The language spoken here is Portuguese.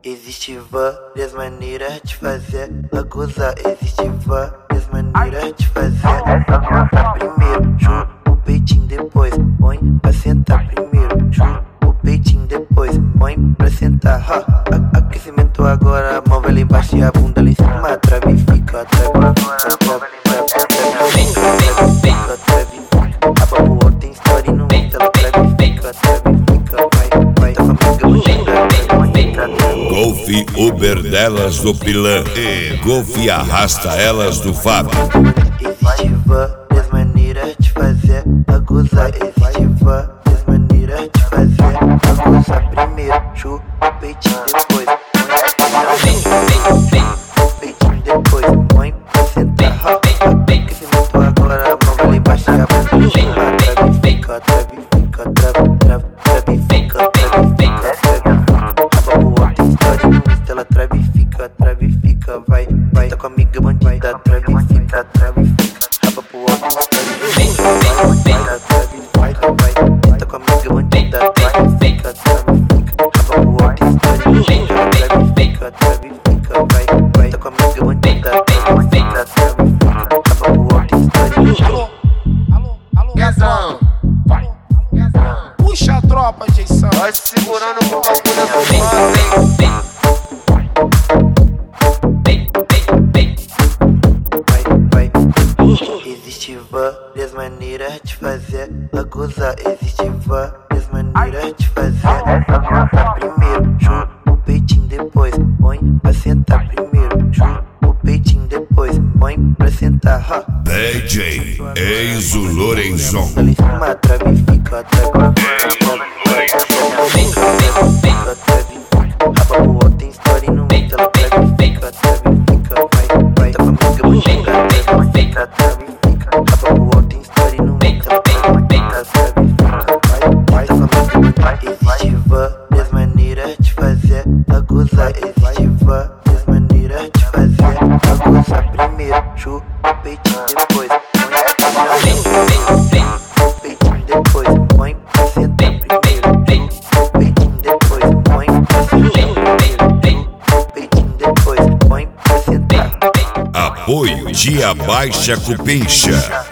Existe várias maneiras de fazer ela gozar. Existe várias maneiras de fazer ela gozar. Primeiro, chupa o peitinho, depois põe pra sentar. Primeiro, chupa o peitinho, depois põe pra sentar. Aquecimento agora, a mão vai lá embaixo e a bunda lá em cima. Trave e fica, trave e fica. A baboa tem story no Insta, ela trave e fica, vai, tá comigo, Golf Uber delas do Pilan e Golf arrasta elas do Fábio. Existe várias maneiras de fazer ela gozar. Existe várias maneiras de fazer ela gozar. Primeiro, chupa o peitinho, depois o peitinho, depois põe pra sentar. Aquecimento agora, a mão vai lá embaixo e a bunda em cima. Trave e fica, trave e fica, trave e fica. A baboa tem história no Insta, ela trave e fica, vai, tá com a amiga bandida, trave e fica, trave e fica. A baboa tem história no Insta, trave e fica, vai, tá com a amiga bandida, trave e fica, trave e fica. A baboa tem história no Insta, trave e fica, vai, tá com a amiga bandida, trave e fica, trave e fica. A baboa tem história no Insta. Guezão, vai, puxa a tropa, Jason. Vai se segurando com o bagulho do Vai. Existe várias maneiras de fazer ela gozar. Existe várias maneiras de fazer ela gozar. Primeiro, chupa o peitinho, depois põe pra sentar. Primeiro, chupa o peitinho, depois põe pra sentar. DJ Enzo Lorenzon. Lá em cima, trave e fica, a baboa tem story no Insta, ela trave e fica, vai, tá com a amiga bandida, trave e fica. A baboa tem story no Insta, ela trave e fica, vai, tá com a amiga bandida. Existe várias maneiras de fazer ela gozar. Existe várias maneiras de fazer ela gozar. Primeiro, chupa o peitinho, depois o peitinho, depois põe pra sentar. Primeiro, chupa o peitinho, depois põe pra sentar. O peitinho, depois põe pra sentar. Apoio de Abaixa Cupincha.